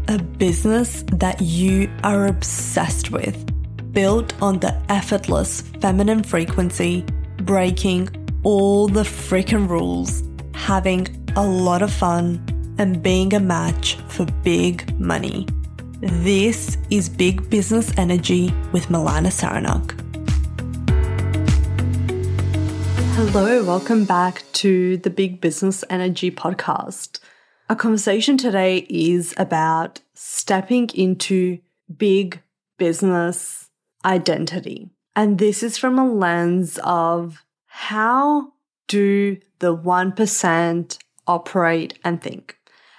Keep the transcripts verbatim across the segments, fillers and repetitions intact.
a business that you are obsessed with, built on the effortless feminine frequency, breaking all the freaking rules, having a lot of fun, and being a match for big money. This is Big Business Energy with Milana Saranak. Hello, welcome back to the Big Business Energy podcast. Our conversation today is about stepping into big business identity. And this is from a lens of how do the one percent operate and think?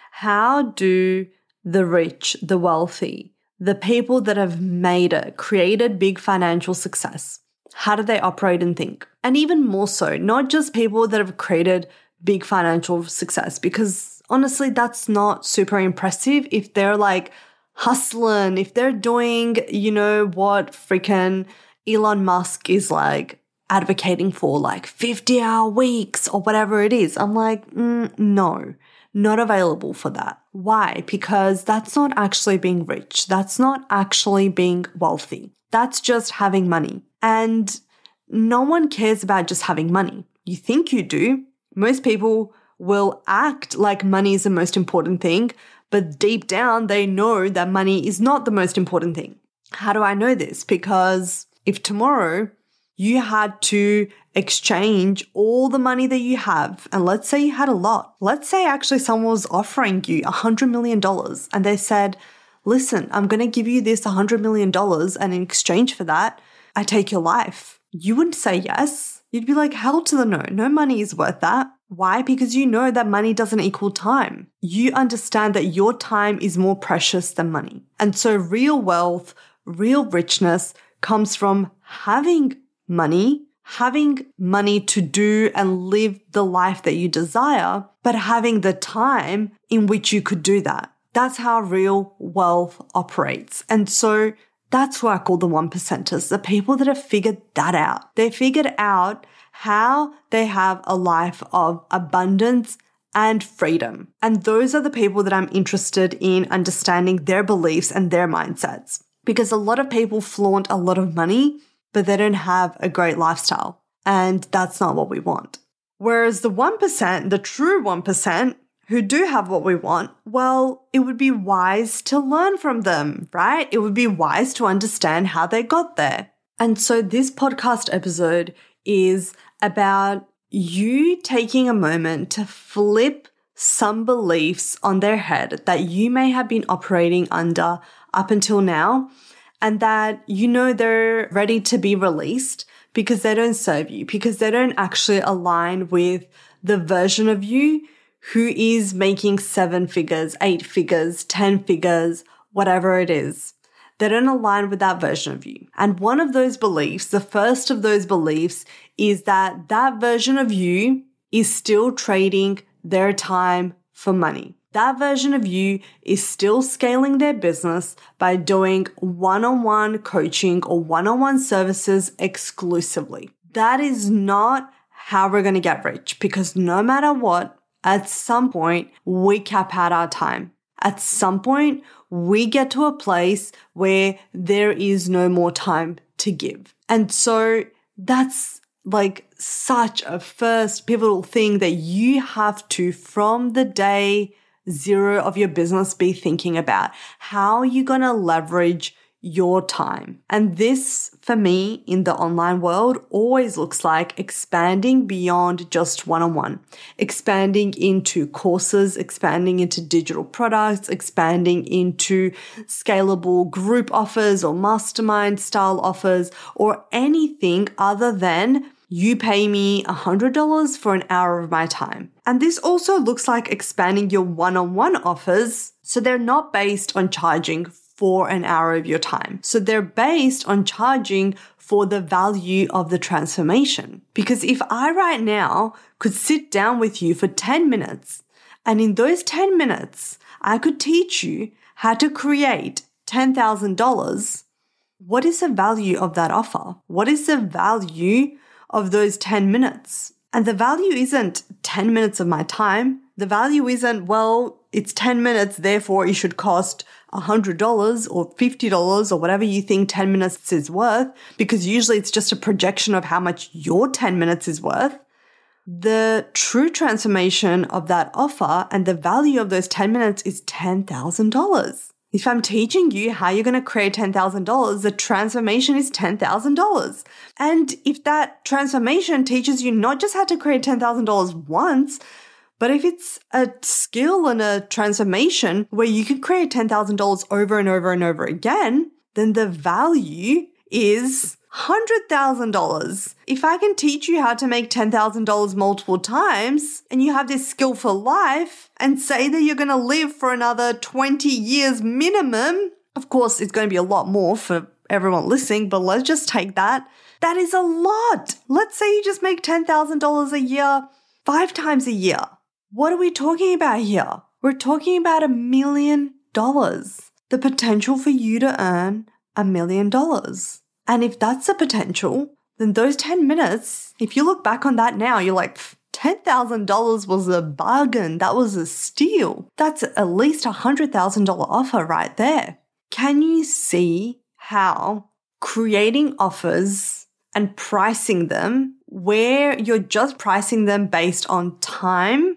How do the rich, the wealthy, the people that have made it, created big financial success, how do they operate and think? And even more so, not just people that have created big financial success, because honestly, that's not super impressive if they're like hustling, if they're doing, you know, what freaking Elon Musk is like advocating for, like fifty hour weeks or whatever it is. I'm like, mm, no, not available for that. Why? Because that's not actually being rich. That's not actually being wealthy. That's just having money. And no one cares about just having money. You think you do. Most people will act like money is the most important thing, but deep down they know that money is not the most important thing. How do I know this? Because if tomorrow you had to exchange all the money that you have, and let's say you had a lot, let's say actually someone was offering you a hundred million dollars and they said, listen, I'm going to give you this a hundred million dollars and in exchange for that, I take your life. You wouldn't say yes. You'd be like, hell to the no. No money is worth that. Why? Because you know that money doesn't equal time. You understand that your time is more precious than money. And so real wealth, real richness comes from having money, having money to do and live the life that you desire, but having the time in which you could do that. That's how real wealth operates. And so that's who I call the one percenters, the people that have figured that out. They figured out how they have a life of abundance and freedom. And those are the people that I'm interested in understanding their beliefs and their mindsets. Because a lot of people flaunt a lot of money, but they don't have a great lifestyle. And that's not what we want. Whereas the one percent, the true one percent, who do have what we want, well, it would be wise to learn from them, right? It would be wise to understand how they got there. And so this podcast episode is about you taking a moment to flip some beliefs on their head that you may have been operating under up until now, and that you know they're ready to be released because they don't serve you, because they don't actually align with the version of you who is making seven figures, eight figures, ten figures, whatever it is. They don't align with that version of you. And one of those beliefs, the first of those beliefs, is that that version of you is still trading their time for money. That version of you is still scaling their business by doing one-on-one coaching or one-on-one services exclusively. That is not how we're going to get rich, because no matter what, at some point, we cap out our time. At some point, we get to a place where there is no more time to give. And so that's like such a first pivotal thing that you have to, from the day zero of your business, be thinking about. How are you going to leverage your time? And this, for me, in the online world, always looks like expanding beyond just one-on-one, expanding into courses, expanding into digital products, expanding into scalable group offers or mastermind style offers, or anything other than you pay me one hundred dollars for an hour of my time. And this also looks like expanding your one-on-one offers so they're not based on charging for an hour of your time. So they're based on charging for the value of the transformation. Because if I right now could sit down with you for ten minutes, and in those ten minutes, I could teach you how to create ten thousand dollars, what is the value of that offer? What is the value of those ten minutes? And the value isn't ten minutes of my time. The value isn't, well, it's ten minutes, therefore it should cost one hundred dollars or fifty dollars or whatever you think ten minutes is worth, because usually it's just a projection of how much your ten minutes is worth. The true transformation of that offer and the value of those ten minutes is ten thousand dollars. If I'm teaching you how you're going to create ten thousand dollars, the transformation is ten thousand dollars. And if that transformation teaches you not just how to create ten thousand dollars once, but if it's a skill and a transformation where you can create ten thousand dollars over and over and over again, then the value is one hundred thousand dollars. If I can teach you how to make ten thousand dollars multiple times and you have this skill for life and say that you're going to live for another twenty years minimum, of course, it's going to be a lot more for everyone listening, but let's just take that. That is a lot. Let's say you just make ten thousand dollars a year, five times a year. What are we talking about here? We're talking about a million dollars. The potential for you to earn a million dollars. And if that's the potential, then those ten minutes, if you look back on that now, you're like, ten thousand dollars was a bargain. That was a steal. That's at least a one hundred thousand dollars offer right there. Can you see how creating offers and pricing them where you're just pricing them based on time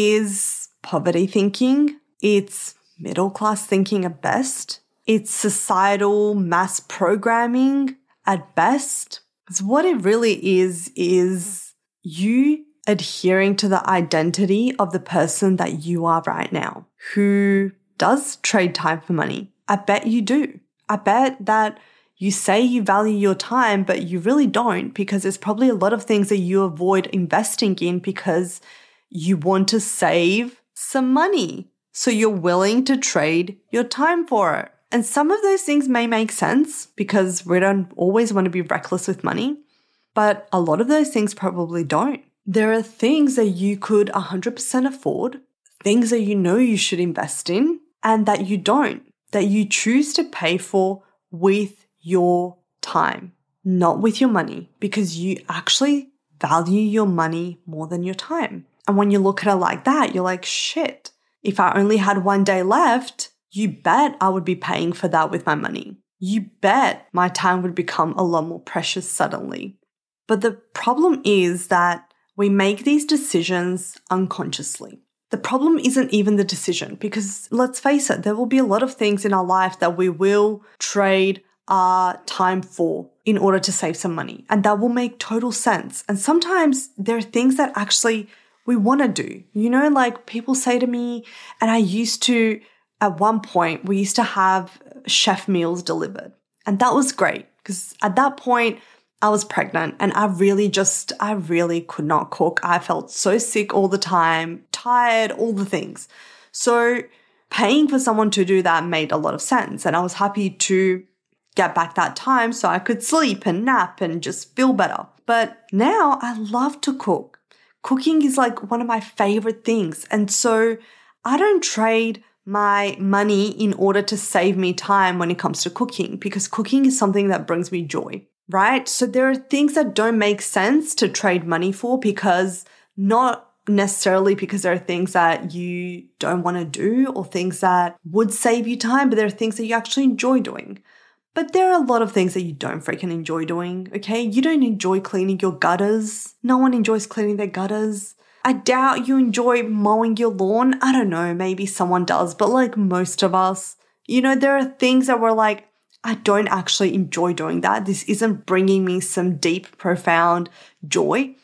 is poverty thinking? It's middle class thinking at best. It's societal mass programming at best. Because what it really is, is you adhering to the identity of the person that you are right now, who does trade time for money. I bet you do. I bet that you say you value your time, but you really don't, because there's probably a lot of things that you avoid investing in because you want to save some money. So you're willing to trade your time for it. And some of those things may make sense because we don't always want to be reckless with money, but a lot of those things probably don't. There are things that you could one hundred percent afford, things that you know you should invest in, and that you don't, that you choose to pay for with your time, not with your money, because you actually value your money more than your time. And when you look at it like that, you're like, shit, if I only had one day left, you bet I would be paying for that with my money. You bet my time would become a lot more precious suddenly. But the problem is that we make these decisions unconsciously. The problem isn't even the decision, because let's face it, there will be a lot of things in our life that we will trade our time for in order to save some money. And that will make total sense. And sometimes there are things that actually we want to do. You know, like people say to me, and I used to, at one point, we used to have chef meals delivered. And that was great because at that point, I was pregnant and I really just, I really could not cook. I felt so sick all the time, tired, all the things. So paying for someone to do that made a lot of sense. And I was happy to get back that time so I could sleep and nap and just feel better. But now I love to cook. Cooking is like one of my favorite things. And so I don't trade my money in order to save me time when it comes to cooking, because cooking is something that brings me joy, right? So there are things that don't make sense to trade money for, because not necessarily because there are things that you don't want to do or things that would save you time, but there are things that you actually enjoy doing. But there are a lot of things that you don't freaking enjoy doing, okay? You don't enjoy cleaning your gutters. No one enjoys cleaning their gutters. I doubt you enjoy mowing your lawn. I don't know, maybe someone does, but like most of us, you know, there are things that we're like, I don't actually enjoy doing that. This isn't bringing me some deep, profound joy.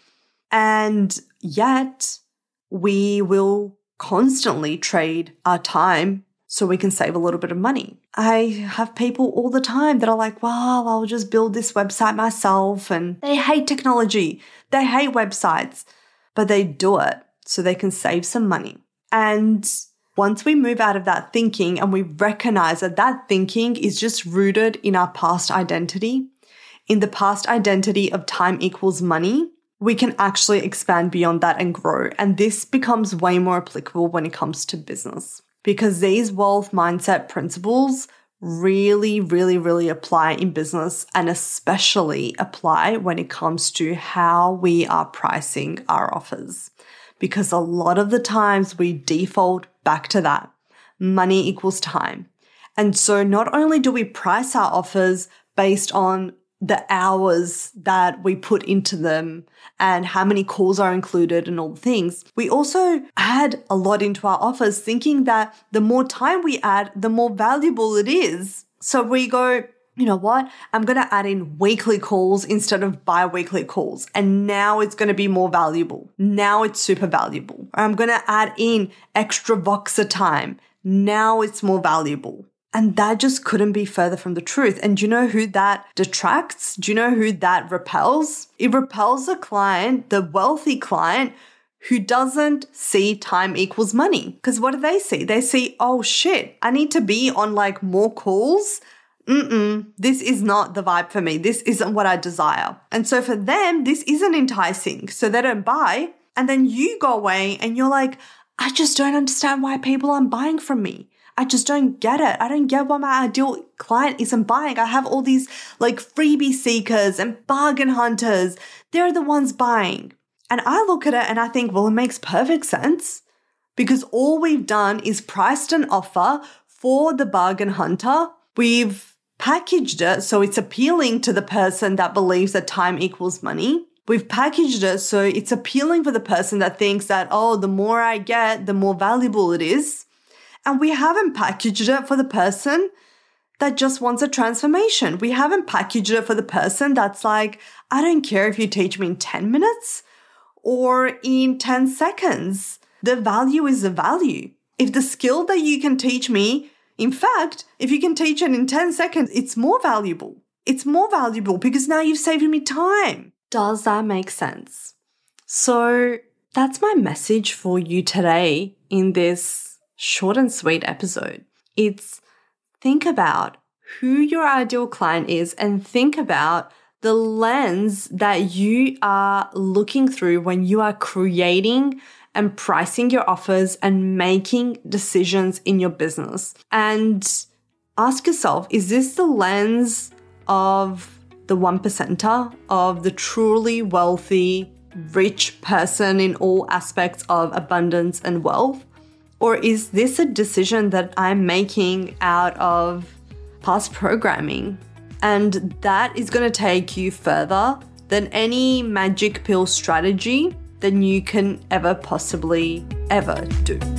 And yet we will constantly trade our time so we can save a little bit of money. I have people all the time that are like, well, I'll just build this website myself. And they hate technology. They hate websites. But they do it so they can save some money. And once we move out of that thinking and we recognize that that thinking is just rooted in our past identity, in the past identity of time equals money, we can actually expand beyond that and grow. And this becomes way more applicable when it comes to business, because these wealth mindset principles really, really, really apply in business, and especially apply when it comes to how we are pricing our offers. Because a lot of the times we default back to that. Money equals time. And so not only do we price our offers based on the hours that we put into them and how many calls are included and all the things, we also add a lot into our offers thinking that the more time we add, the more valuable it is. So we go, you know what? I'm going to add in weekly calls instead of bi-weekly calls. And now it's going to be more valuable. Now it's super valuable. Or I'm going to add in extra Voxer time. Now it's more valuable. And that just couldn't be further from the truth. And do you know who that detracts? Do you know who that repels? It repels the client, the wealthy client, who doesn't see time equals money. Because what do they see? They see, oh shit, I need to be on like more calls. Mm-mm, this is not the vibe for me. This isn't what I desire. And so for them, this isn't enticing. So they don't buy. And then you go away and you're like, I just don't understand why people aren't buying from me. I just don't get it. I don't get why my ideal client isn't buying. I have all these like freebie seekers and bargain hunters. They're the ones buying. And I look at it and I think, well, it makes perfect sense because all we've done is priced an offer for the bargain hunter. We've packaged it so it's appealing to the person that believes that time equals money. We've packaged it so it's appealing for the person that thinks that, oh, the more I get, the more valuable it is. And we haven't packaged it for the person that just wants a transformation. We haven't packaged it for the person that's like, I don't care if you teach me in ten minutes or in ten seconds. The value is the value. If the skill that you can teach me, in fact, if you can teach it in ten seconds, it's more valuable. It's more valuable because now you've saved me time. Does that make sense? So that's my message for you today in this short and sweet episode. It's think about who your ideal client is and think about the lens that you are looking through when you are creating and pricing your offers and making decisions in your business. And ask yourself, is this the lens of the one percenter, of the truly wealthy, rich person in all aspects of abundance and wealth? Or is this a decision that I'm making out of past programming? And that is going to take you further than any magic pill strategy that you can ever possibly ever do.